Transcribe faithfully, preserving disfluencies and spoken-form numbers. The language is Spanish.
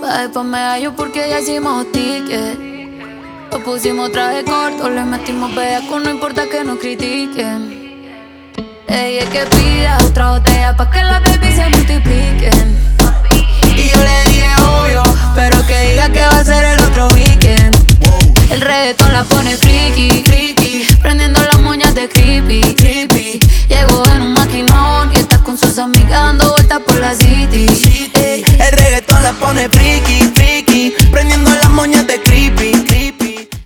Después me hallo porque ya hicimos ticket. Lo pusimos traje corto, le metimos bellaco, no importa que nos critiquen. Ella es que pida otra botella pa' que las baby se multipliquen. Y yo le dije obvio, pero que diga que va a ser el otro weekend. El reggaetón la pone friki, friki, prendiendo las moñas de creepy, creepy. Llegó en un maquinón y está con sus amigas dando vueltas por la city. Ey. El reggaetón la pone friki,